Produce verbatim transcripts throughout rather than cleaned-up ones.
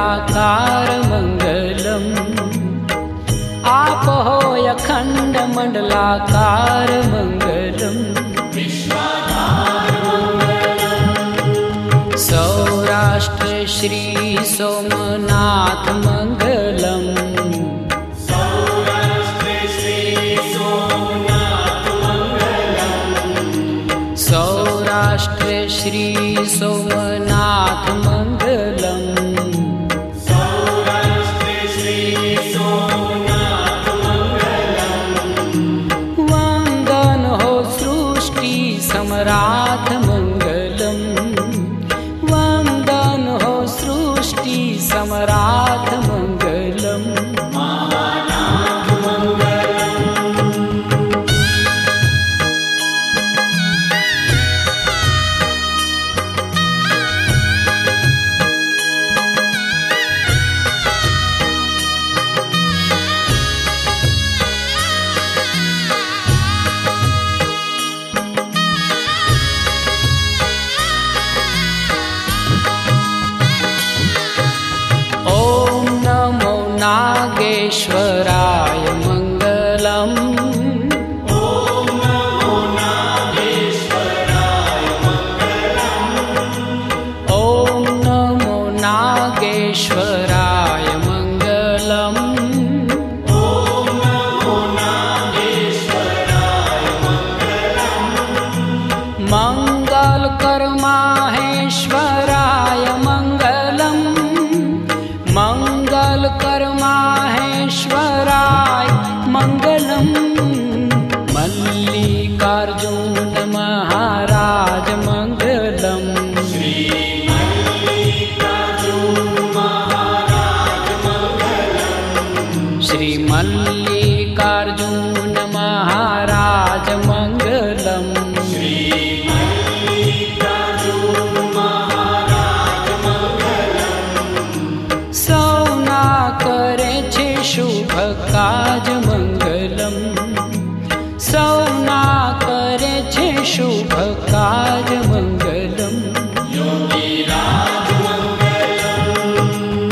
मंडलाकार मंगलम। आप हो अखंड मंडलाकार मंगलम। सौराष्ट्र श्री सोमनाथ मंगलम। सौराष्ट्र श्री सोमनाथ मंगलम। सौराष्ट्र श्री सोमनाथ मंगलम। वंदन हो सृष्टि सम्राट मंगलम। वंदन हो सृष्टि सम्राट मंगलम। महानाथ मंगलम। ओम नमो नागेश्वराय मंगलम। ओम नमो नागेश्वराय मंगलम। ओम नमो नागेश्वराय मंगलम। ओम नमो नागेश्वराय मंगलम। मंगल कर माहेश्वराय मंगलम। मंगल कर माहेश्वराय मंगलम। मल्लिकार्जुन महाराज मंगलम। श्री मल्लिकार्जुन महाराज मंगलम। श्री मल्लिकार्जुन महाराज मंगलम। श्री मल्लिकार्जुन महाराज मंगलम। सौना करे छे शुभ काज मंगलम। सौना करे छे शुभ काज मंगलम। योगीराज मंगलम।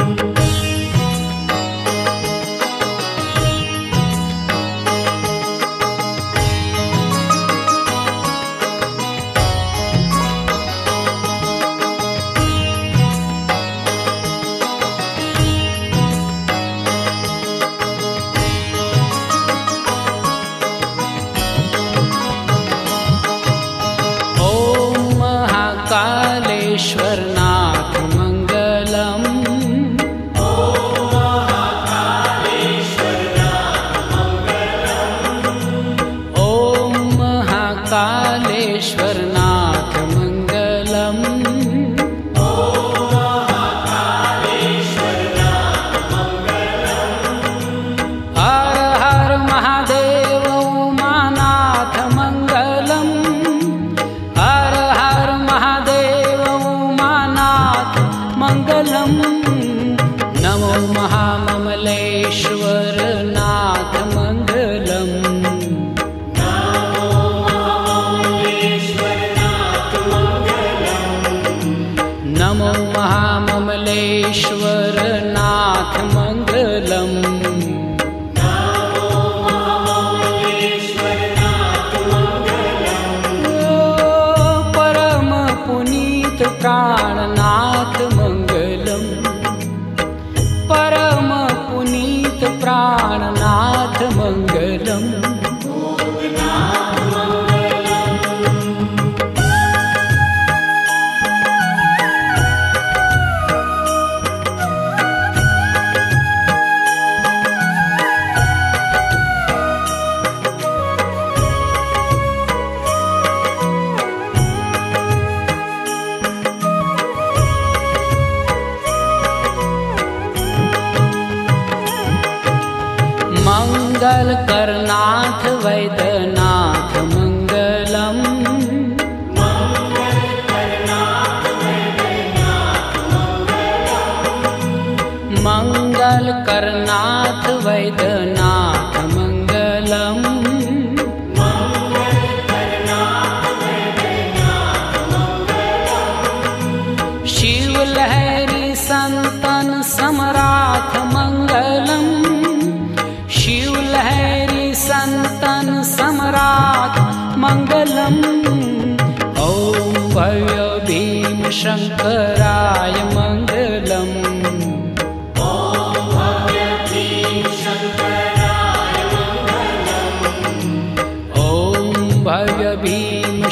ओम महाकालेश्वर नाथ मंगलम। ओम महाकालेश्वर नाथ मंगलम। ओम महाकालेश्वर नाथ मंगलम। ओम महाकालेश्वर नाथ मंगलम। हर हर महादेव उमानाथ मंगलम। हर हर महादेव उमानाथ मंगलम। नमो महाममलेश्वर नाथ मंगलम। नमो महाममलेश्वर नाथ मंगलम। नमो महाममलेश्वर नाथ मंगलम। नमो महाममलेश्वर नाथ मंगलम। ओ परम पुनीत प्राणनाथ मंगलम। परम पुनीत प्राणनाथ मंगलम। भूतनाथ मंगलम। मंगल करनाथ वैद्यनाथ मंगलम। मंगल करनाथ वैद्यनाथ मंगलम। मंगल करनाथ वैद्यनाथ मंगलम। मंगल करनाथ वैद्यनाथ मंगलम। शिव लहरी संतन सम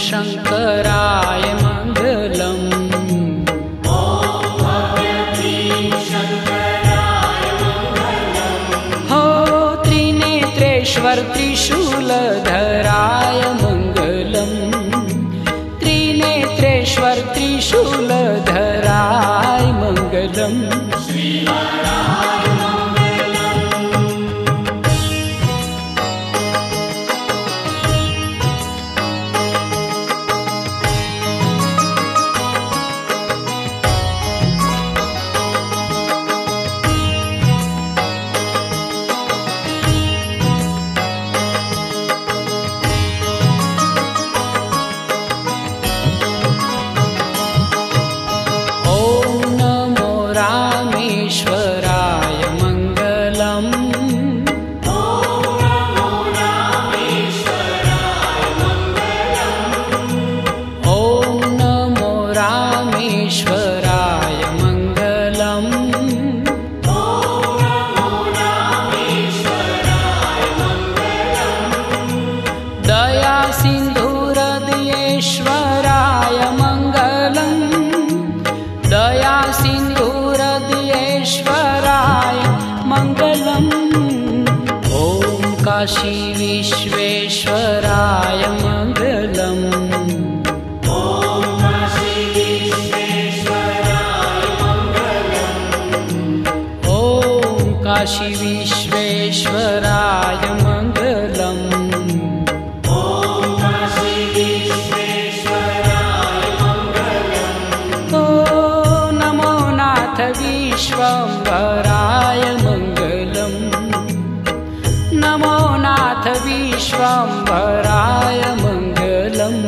शङ्कराय मङ्गलम्। हो त्रिनेत्रेश्वर त्रिशूलधराय मङ्गलम्। त्रिनेत्रेश्वर त्रिशूलधराय मङ्गलम्। काशी विश्वेश्वराय मङ्गलम्। ॐ काशी विश्वेश्वराय मङ्गलम्। ॐ काशी विश्वेश्वराय मङ्गलम्। ॐ काशी विश्वेश्वराय मङ्गलम्। ॐ नमो नाथ विश्वम्भराय मङ्गलम्। नमो नाथ विश्वम्भराय मङ्गलम्।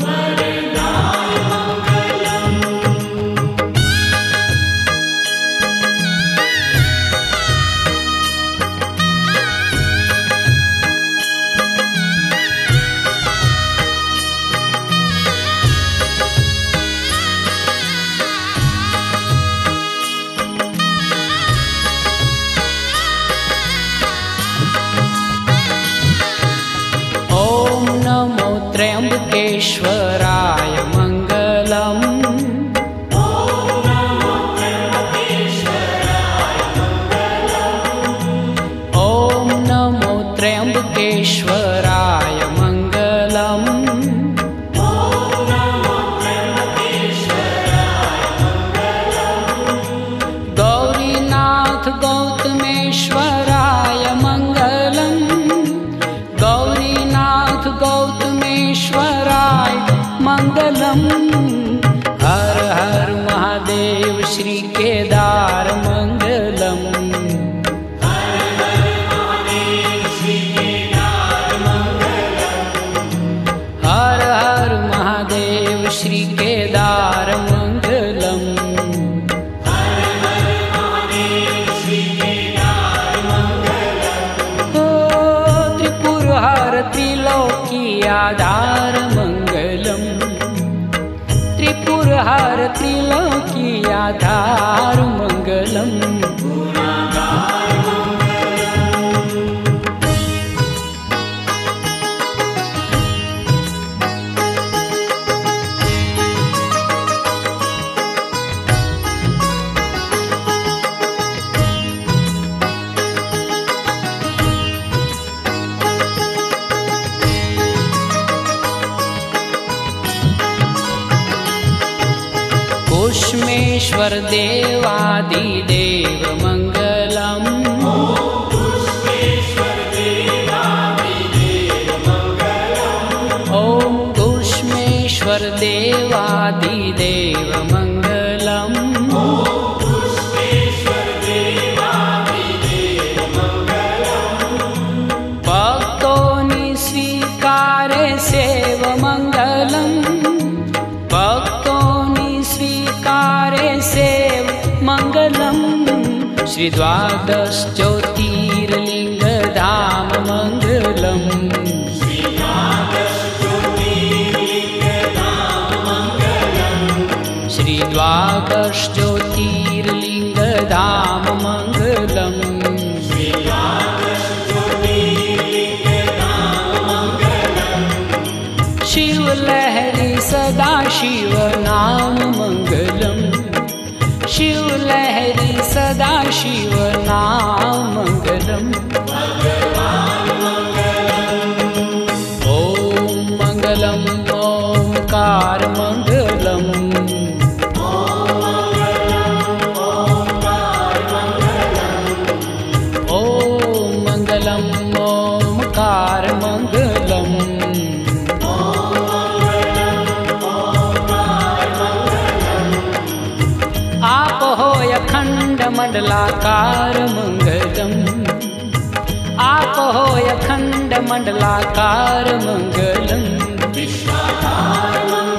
त्र्यम्बकेश्वराय मङ्गलम्। ॐ नमो त्र्यम्बकेश्वराय मङ्गलम्। ॐ नमो त्र्यम्बकेश्वराय मङ्गलम्। ॐ नमो त्र्यम्बकेश्वराय मङ्गलम्। गौरीनाथ गौतमेश्वराय मङ्गलम्। गौरीनाथ गौतमेश्वराय मङ्गलम्। हर हर महादेव श्री केदार मङ्गलम्। हर हर महादेव श्री केदार मङ्गलम्। हर हर महादेव श्री केदार मङ्गलम्। हर हर महादेव श्री केदार मङ्गलम्। ओ त्रिपुरहर त्रिलोकी आधार मङ्गलम्। त्रिपुरहर त्रिलोकी आधार मङ्गलम्। कुष्मेश्वर देवादिदेव मङ्गलम्। ॐ कुष्मेश्वर देवादिदेव मङ्गलम्। ॐ कुष्मेश्वर देवादिदेव मङ्गलम्। ॐ कुष्मेश्वर देवादिदेव मङ्गलम्। भक्तोनि स्वीकारे सेव मङ्गलम्। भक्तोनि स्वीकारे सेव मङ्गलम्। श्री द्वादश ज्योतिर्लिङ्गधाम मङ्गलम्। श्री द्वादश ज्योतिर्लिङ्गधाम मङ्गलम्। श्री द्वादश ज्योतिर्लिङ्गधाम मङ्गलम्। श्री द्वादश ज्योतिर्लिङ्गधाम मङ्गलम्। शिव लहरी शिव नाम मंगलम। ओम मंगलम ओंकार मंगलम। ओम मंगलम ओंकार मंगलम। आप हो अखंड मंडलाकार मंगलम। आप हो अखंड मंडलाकार मंगलम। विश्वाधार मंगलम।